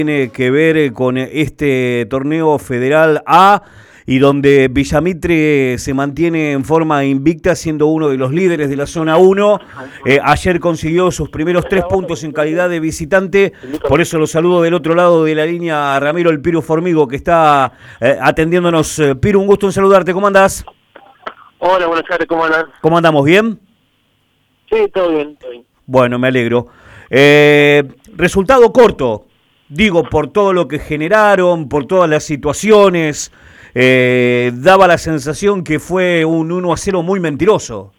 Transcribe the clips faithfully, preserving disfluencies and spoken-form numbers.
Tiene que ver con este torneo Federal A y donde Villamitre se mantiene en forma invicta siendo uno de los líderes de la zona uno. Eh, ayer consiguió sus primeros tres puntos en calidad de visitante, por eso lo saludo del otro lado de la línea a Ramiro el Piru Formigo que está eh, atendiéndonos. Piru, un gusto en saludarte, ¿cómo andás? Hola, buenas tardes, ¿cómo andas? ¿Cómo andamos? ¿Bien? Sí, todo bien, todo bien. Bueno, me alegro. Eh, resultado corto. Digo, por todo lo que generaron, por todas las situaciones, eh, daba la sensación que fue un uno a cero muy mentiroso.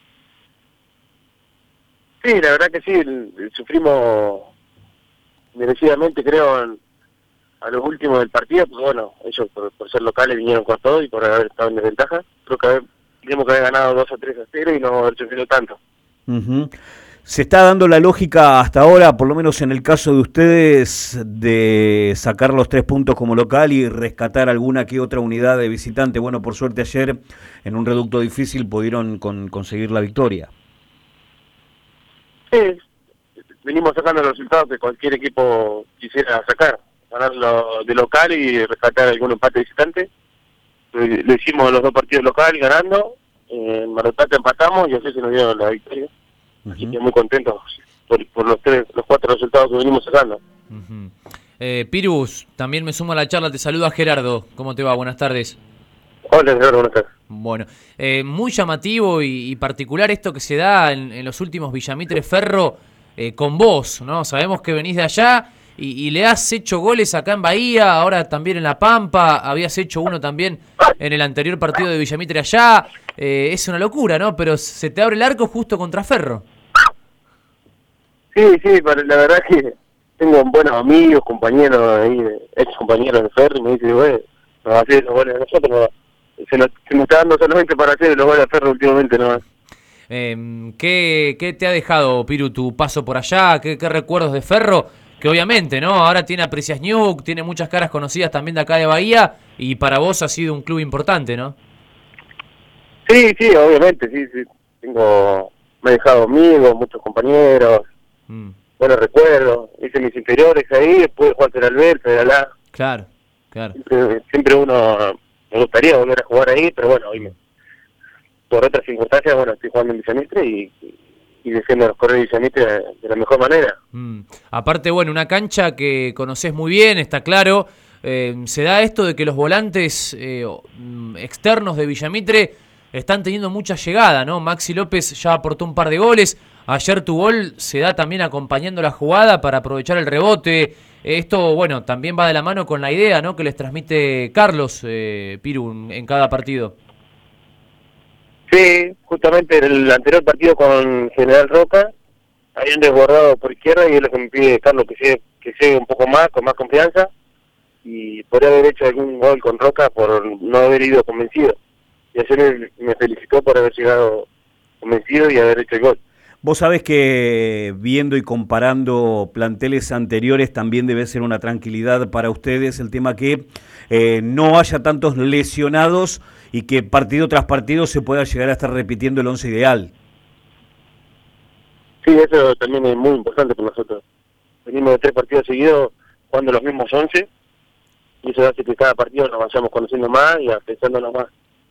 Sí, la verdad que sí, sufrimos merecidamente, creo, en, a los últimos del partido, pues bueno, ellos por, por ser locales vinieron con todo y por haber estado en desventaja. Creo que haber, tenemos que haber ganado dos o tres a cero y no haber sufrido tanto. Uh-huh. Se está dando la lógica hasta ahora, por lo menos en el caso de ustedes, de sacar los tres puntos como local y rescatar alguna que otra unidad de visitante. Bueno, por suerte ayer, en un reducto difícil, pudieron con, conseguir la victoria. Sí, venimos sacando los resultados que cualquier equipo quisiera sacar. Ganarlo de local y rescatar algún empate visitante. Lo hicimos los dos partidos locales ganando. En Mar del Plata empatamos y así se nos dio la victoria. Así que muy contentos por, por los tres, los cuatro resultados que venimos sacando. Uh-huh. eh, Pirus, también me sumo a la charla, te saluda Gerardo. ¿Cómo te va? Buenas tardes. Hola, Gerardo, buenas tardes. Bueno, eh, muy llamativo y, y particular esto que se da en, en los últimos Villamitre Ferro eh, con vos, ¿no? Sabemos que venís de allá y, y le has hecho goles acá en Bahía, ahora también en La Pampa, habías hecho uno también en el anterior partido de Villamitre allá. Eh, es una locura, ¿no? Pero se te abre el arco justo contra Ferro. Sí, sí, pero la verdad es que tengo buenos amigos, compañeros ahí, ex compañeros de Ferro, y me dicen, güey, nos va a hacer los goles de nosotros, no, se, nos, se nos está dando solamente para hacer los goles de Ferro últimamente, ¿no? Eh, ¿qué, ¿Qué te ha dejado, Piru, tu paso por allá? ¿Qué, qué recuerdos de Ferro? Que obviamente, ¿no? Ahora tiene a Precias Ñuc, tiene muchas caras conocidas también de acá de Bahía, y para vos ha sido un club importante, ¿no? Sí, sí, obviamente, sí, sí. Tengo, me he dejado amigos, muchos compañeros, mm. buenos recuerdos. Hice mis inferiores ahí, después jugar en Alberto, de la Claro, claro. Siempre, siempre uno, me gustaría volver a jugar ahí, pero bueno, hoy me, por otras circunstancias, bueno, estoy jugando en Villamitre y, y, y defiendo los corredores de Villamitre de, de la mejor manera. Mm. Aparte, bueno, una cancha que conocés muy bien, está claro. Eh, se da esto de que los volantes eh, externos de Villamitre están teniendo mucha llegada, ¿no? Maxi López ya aportó un par de goles. Ayer tu gol se da también acompañando la jugada para aprovechar el rebote. Esto, bueno, también va de la mano con la idea, ¿no? Que les transmite Carlos eh, Piru en cada partido. Sí, justamente en el anterior partido con General Roca, habían desbordado por izquierda y es lo que me pide Carlos que llegue, que llegue un poco más, con más confianza. Y podría haber hecho algún gol con Roca por no haber ido convencido. Y ayer me felicitó por haber llegado convencido y haber hecho el gol. Vos sabés que viendo y comparando planteles anteriores también debe ser una tranquilidad para ustedes el tema que eh, no haya tantos lesionados y que partido tras partido se pueda llegar a estar repitiendo el once ideal. Sí, eso también es muy importante para nosotros. Venimos de tres partidos seguidos jugando los mismos once y eso hace que cada partido nos vayamos conociendo más y pensándonos más.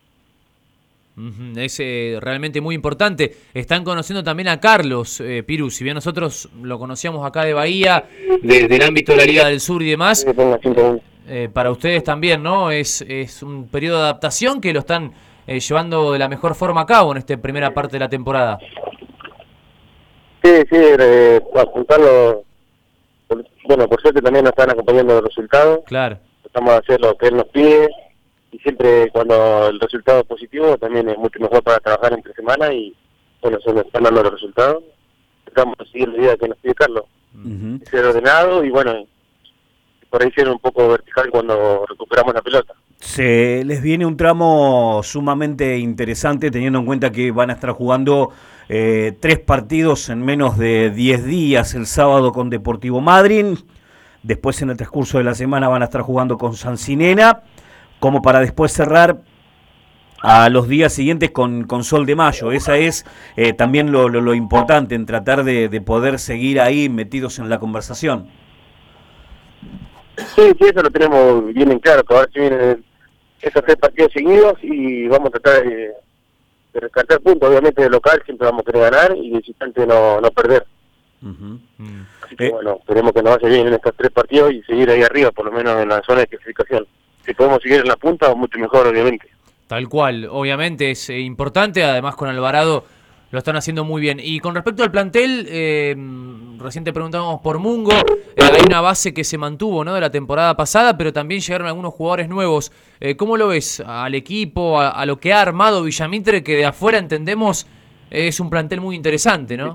Es eh, realmente muy importante. Están conociendo también a Carlos eh, Piru, si bien nosotros lo conocíamos acá de Bahía, de, del ámbito de la Liga del Sur y demás, eh, para ustedes también, ¿no? Es, es un periodo de adaptación que lo están eh, llevando de la mejor forma a cabo en esta primera parte de la temporada. Sí, sí, eh, apuntarlo, por, bueno, por suerte también nos están acompañando los resultados. Claro. Estamos a hacer lo que él nos pide. Y siempre cuando el resultado es positivo también es mucho mejor para trabajar entre semana y bueno, se nos están dando los resultados. Estamos a seguir la idea que nos pide Carlos. Uh-huh. Ser ordenado y bueno, por ahí ser un poco vertical cuando recuperamos la pelota. Se les viene un tramo sumamente interesante teniendo en cuenta que van a estar jugando eh, tres partidos en menos de diez días. El sábado con Deportivo Madryn, después en el transcurso de la semana van a estar jugando con Sancinena, como para después cerrar a los días siguientes con, con Sol de Mayo. Esa es eh, también lo, lo, lo importante en tratar de, de poder seguir ahí metidos en la conversación. Sí, sí, eso lo tenemos bien en claro, que ahora se vienen estos tres partidos seguidos y vamos a tratar de, de rescatar puntos. Obviamente de local siempre vamos a querer ganar y de visitante no, no perder. Uh-huh. Así que eh. bueno, esperemos que nos vaya bien en estos tres partidos y seguir ahí arriba, por lo menos en la zona de clasificación. Si podemos seguir en la punta, mucho mejor, obviamente. Tal cual, obviamente es eh, importante, además con Alvarado lo están haciendo muy bien. Y con respecto al plantel, eh, recién te preguntábamos por Mungo, eh, hay una base que se mantuvo, ¿no?, de la temporada pasada, pero también llegaron algunos jugadores nuevos. Eh, ¿Cómo lo ves al equipo, a, a lo que ha armado Villamitre, que de afuera entendemos eh, es un plantel muy interesante, ¿no?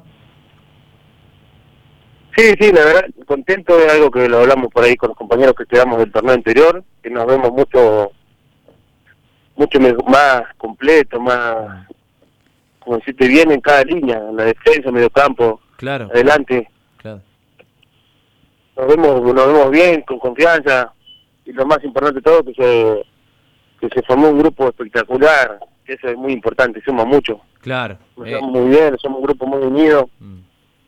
Sí, sí, la verdad, contento de algo que lo hablamos por ahí con los compañeros que quedamos del torneo anterior, que nos vemos mucho mucho más completo, más, como decirte, bien en cada línea, en la defensa, medio campo, claro, adelante. Claro. Nos vemos nos vemos bien, con confianza, y lo más importante de todo, que se, que se formó un grupo espectacular, que eso es muy importante, suma mucho. Claro. Nos Eh. llevamos muy bien, somos un grupo muy unido. Mm.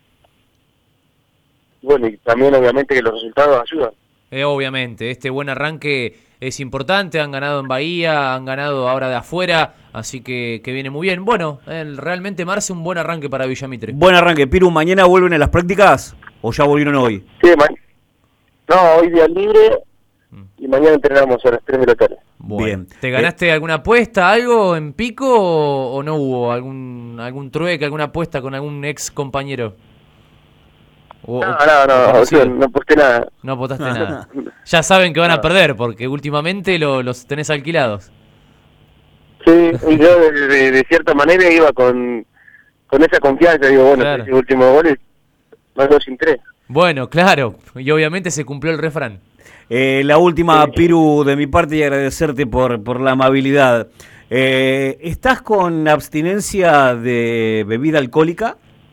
Bueno, y también obviamente que los resultados ayudan. Eh, obviamente, este buen arranque es importante, han ganado en Bahía, han ganado ahora de afuera, así que, que viene muy bien. Bueno, eh, realmente Marce, un buen arranque para Villamitre. Buen arranque. Piru, ¿mañana vuelven a las prácticas o ya volvieron hoy? Sí, man. No, hoy día libre y mañana entrenamos a las tres de la tarde. Bueno. Bien. ¿Te ganaste eh, alguna apuesta, algo en pico o, o no hubo algún algún trueque, alguna apuesta con algún ex compañero? O, no, no, no, o sea, no aposté nada. No apostaste nada. Ya saben que van a perder porque últimamente lo, los tenés alquilados. Sí, y yo de, de, de cierta manera iba con, con esa confianza, digo, bueno, claro. Ese último gol es más dos sin tres. Bueno, claro, y obviamente se cumplió el refrán. Eh, la última, sí. Piru, de mi parte, y agradecerte por, por la amabilidad. Eh, ¿Estás con abstinencia de bebida alcohólica?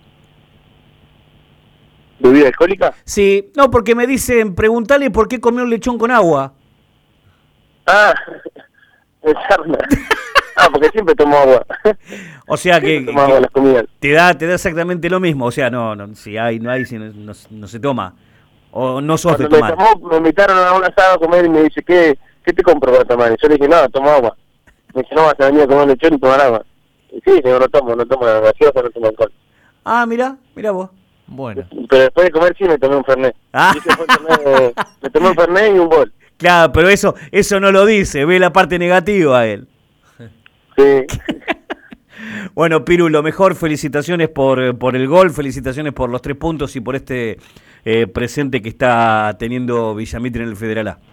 ¿Bebida alcohólica? Sí, no, porque me dicen, preguntale por qué comió un lechón con agua. Ah, echarme. Ah, porque siempre tomo agua. O sea que, tomo agua que las comidas. te da te da exactamente lo mismo. O sea, no, no si hay, no hay, si no, no, no se toma. O no sos Cuando de tomar. Me, tomó, me invitaron a un asado a comer y me dice, ¿qué, qué te compro para tomar? Y yo le dije, no, tomo agua. Me dice, no, vas a venir a comer lechón y tomar agua. Y sí, yo no tomo, no tomo gaseosa, no tomo alcohol. Ah, mira, mira vos. Bueno. Pero después de comer sí me tomé un fernet. Ah. Y ese fue tomé, me tomé un fernet y un bol. Claro, pero eso eso no lo dice, ve la parte negativa a él. Sí. Bueno, Piru, lo mejor, felicitaciones por, por el gol, felicitaciones por los tres puntos y por este eh, presente que está teniendo Villamitre en el Federal A.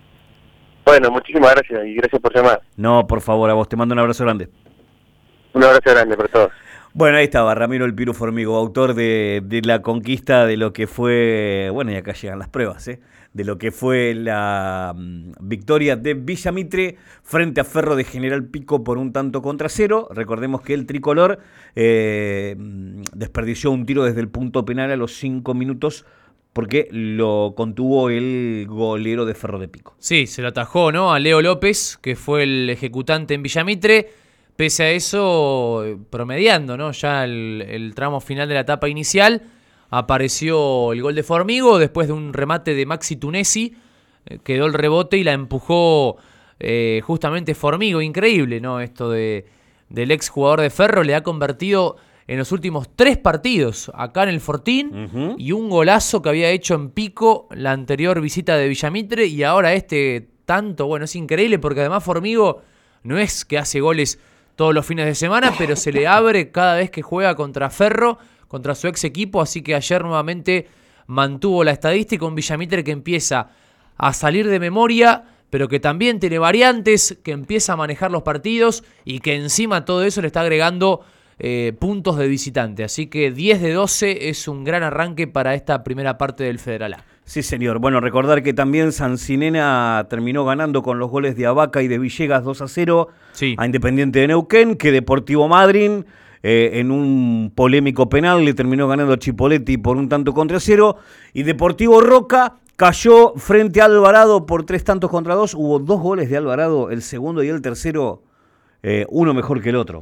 Bueno, muchísimas gracias y gracias por llamar. No, por favor, a vos, te mando un abrazo grande. Un abrazo grande para todos. Bueno, ahí estaba Ramiro El Piru Formigo, autor de, de la conquista de lo que fue, bueno, y acá llegan las pruebas, ¿eh? de lo que fue la um, victoria de Villamitre frente a Ferro de General Pico por un tanto contra cero. Recordemos que el tricolor eh, desperdició un tiro desde el punto penal a los cinco minutos porque lo contuvo el golero de Ferro de Pico. Sí, se lo atajó, ¿no?, a Leo López, que fue el ejecutante en Villamitre. Pese a eso, promediando, ¿no?, ya el, el tramo final de la etapa inicial, apareció el gol de Formigo después de un remate de Maxi Tunesi. Eh, quedó el rebote y la empujó eh, justamente Formigo. Increíble, ¿no?, esto de, del ex jugador de Ferro. Le ha convertido en los últimos tres partidos acá en el Fortín, uh-huh. y un golazo que había hecho en Pico la anterior visita de Villamitre, y ahora este tanto. Bueno, es increíble porque además Formigo no es que hace goles todos los fines de semana, pero se le abre cada vez que juega contra Ferro, contra su ex equipo, así que ayer nuevamente mantuvo la estadística, un Villamitre que empieza a salir de memoria, pero que también tiene variantes, que empieza a manejar los partidos y que encima todo eso le está agregando eh, puntos de visitante, así que diez de doce es un gran arranque para esta primera parte del Federal A. Sí, señor. Bueno, recordar que también Sancinena terminó ganando con los goles de Abaca y de Villegas dos a cero sí. a Independiente de Neuquén, que Deportivo Madryn eh, en un polémico penal le terminó ganando a Chipoletti por un tanto contra cero, y Deportivo Roca cayó frente a Alvarado por tres tantos contra dos. Hubo dos goles de Alvarado, el segundo y el tercero, eh, uno mejor que el otro.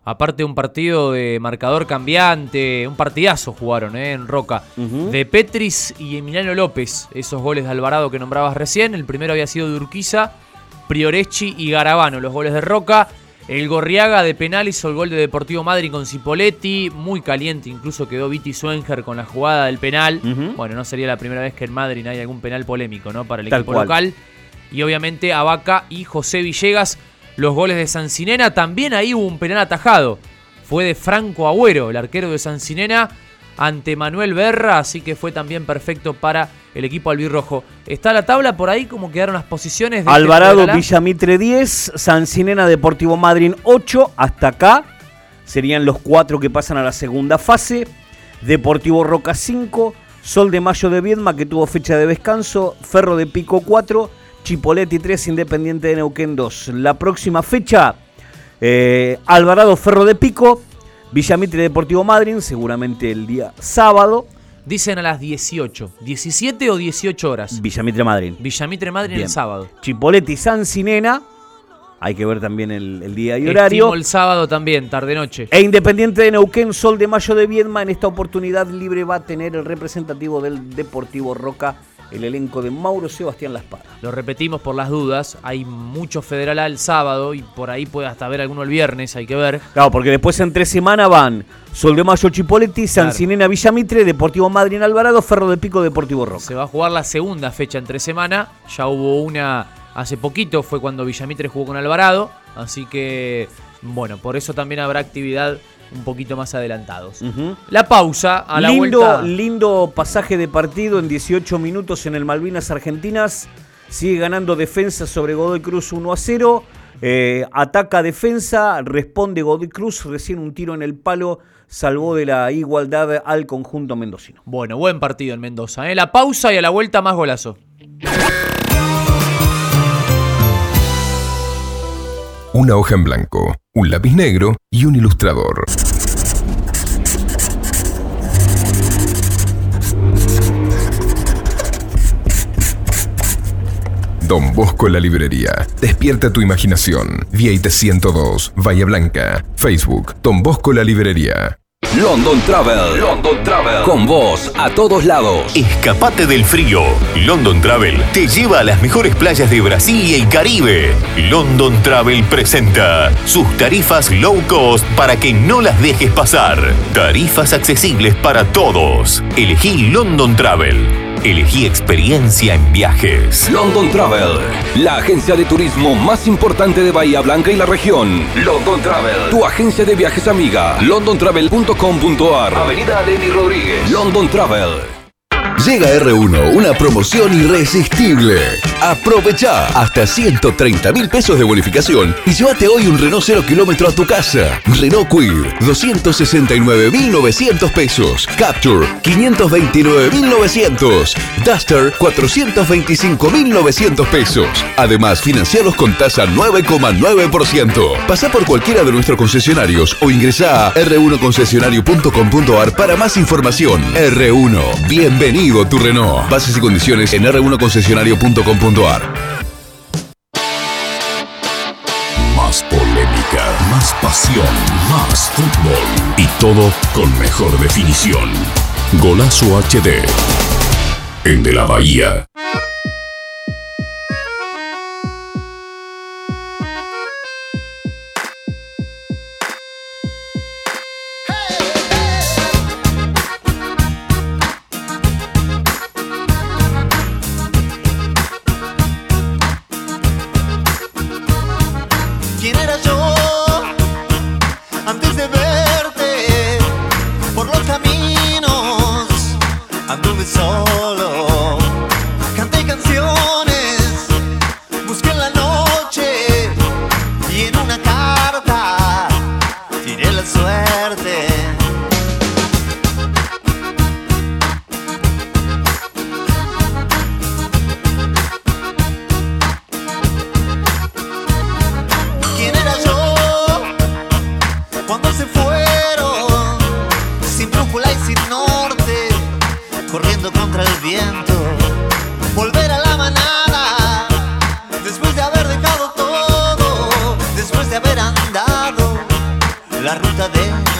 Aparte de un partido de marcador cambiante, un partidazo jugaron eh, en Roca. Uh-huh. De Petris y Emiliano López, esos goles de Alvarado que nombrabas recién. El primero había sido de Urquiza, Prioreschi y Garabano, los goles de Roca. El Gorriaga de penal hizo el gol de Deportivo Madryn con Cipoletti. Muy caliente, incluso quedó Viti Swenger con la jugada del penal. Uh-huh. Bueno, no sería la primera vez que en Madryn hay algún penal polémico, ¿no? Para el Tal equipo cual. local. Y obviamente Abaca y José Villegas. Los goles de Sancinena, también ahí hubo un penal atajado. Fue de Franco Agüero, el arquero de Sancinena, ante Manuel Berra, así que fue también perfecto para el equipo albirrojo. ¿Está la tabla por ahí? ¿Cómo quedaron las posiciones? De Alvarado, este Villamitre diez, Sancinena, Deportivo Madryn ocho. Hasta acá serían los cuatro que pasan a la segunda fase. Deportivo Roca cinco, Sol de Mayo de Viedma, que tuvo fecha de descanso, Ferro de Pico cuatro, Chipoletti tres, Independiente de Neuquén dos. La próxima fecha, eh, Alvarado, Ferro de Pico, Villamitre, Deportivo Madryn, seguramente el día sábado. Dicen a las dieciocho, diecisiete o dieciocho horas. Villamitre, Madryn. Villamitre Madryn el sábado. Chipoletti, Sancinena, hay que ver también el, el día y horario. Estimo el sábado también, tarde-noche. E Independiente de Neuquén, Sol de Mayo de Viedma. En esta oportunidad libre va a tener el representativo del Deportivo Roca, el elenco de Mauro Sebastián Laspada. Lo repetimos por las dudas, hay mucho Federal A el sábado y por ahí puede hasta haber alguno el viernes, hay que ver. Claro, porque después en tres semanas van Sol de Mayo, Chipoletti, Sancinena, claro, Villamitre, Deportivo Madryn, Alvarado, Ferro de Pico, Deportivo Roca. Se va a jugar la segunda fecha en tres semanas, ya hubo una hace poquito, fue cuando Villamitre jugó con Alvarado, así que bueno, por eso también habrá actividad un poquito más adelantados. Uh-huh. La pausa, a la lindo, vuelta. Lindo pasaje de partido en dieciocho minutos en el Malvinas Argentinas. Sigue ganando Defensa sobre Godoy Cruz uno a cero. Eh, ataca Defensa, responde Godoy Cruz. Recién un tiro en el palo salvó de la igualdad al conjunto mendocino. Bueno, buen partido en Mendoza. ¿eh? La pausa y a la vuelta más golazo. Una hoja en blanco, un lápiz negro y un ilustrador. Don Bosco la librería. Despierta tu imaginación. Vieite ciento dos, Bahía Blanca. Facebook, Don Bosco la librería. London Travel. London Travel. Con vos a todos lados. Escapate del frío. London Travel te lleva a las mejores playas de Brasil y el Caribe. London Travel presenta sus tarifas low cost para que no las dejes pasar. Tarifas accesibles para todos. Elegí London Travel. Elegí experiencia en viajes. London Travel, la agencia de turismo más importante de Bahía Blanca y la región. London Travel, tu agencia de viajes amiga. london travel punto com punto a r. Avenida Lenny Rodríguez. London Travel. Llega R uno, una promoción irresistible. Aprovecha hasta ciento treinta mil pesos de bonificación y llévate hoy un Renault cero kilómetro a tu casa. Renault Kwid, doscientos sesenta y nueve mil novecientos pesos. Capture, quinientos veintinueve mil novecientos. Duster, cuatrocientos veinticinco mil novecientos pesos. Además, financiados con tasa nueve coma nueve por ciento. Pasá por cualquiera de nuestros concesionarios o ingresá a r uno concesionario punto com punto a r para más información. R uno, bienvenido tu Renault. Bases y condiciones en r uno concesionario punto com punto a r. Más polémica, más pasión, más fútbol y todo con mejor definición. Golazo H D. El de la Bahía. ¿Quién era yo antes de verte? Por los caminos anduve solo, canté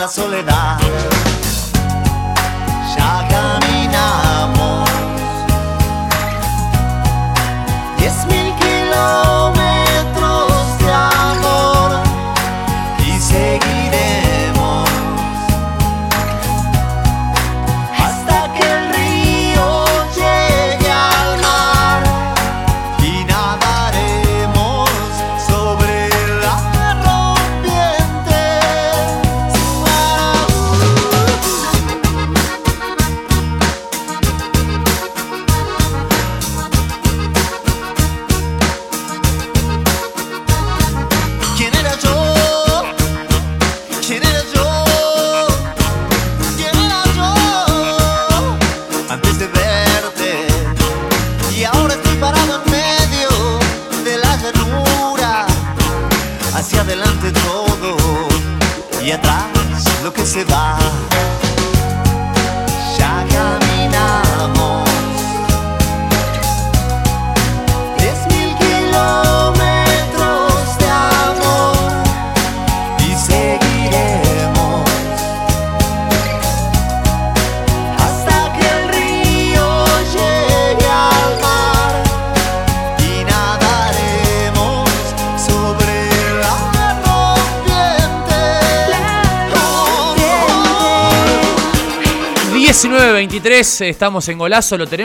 la soledad. Ya caminamos diez mil kilómetros de amor y seguiremos hasta que el río llegue al mar y nadaremos sobre la rompiente. ¿Quién era yo? ¿Quién era yo? ¿Quién era yo? Antes de verte, y ahora estoy parado en medio de la llanura. Hacia adelante todo y atrás lo que se va. Ya caminamos diez mil kilómetros de amor y seguiremos hasta que el río llegue al mar y nadaremos sobre la rompiente. diecinueve veintitrés, estamos en Golazo, lo tenemos.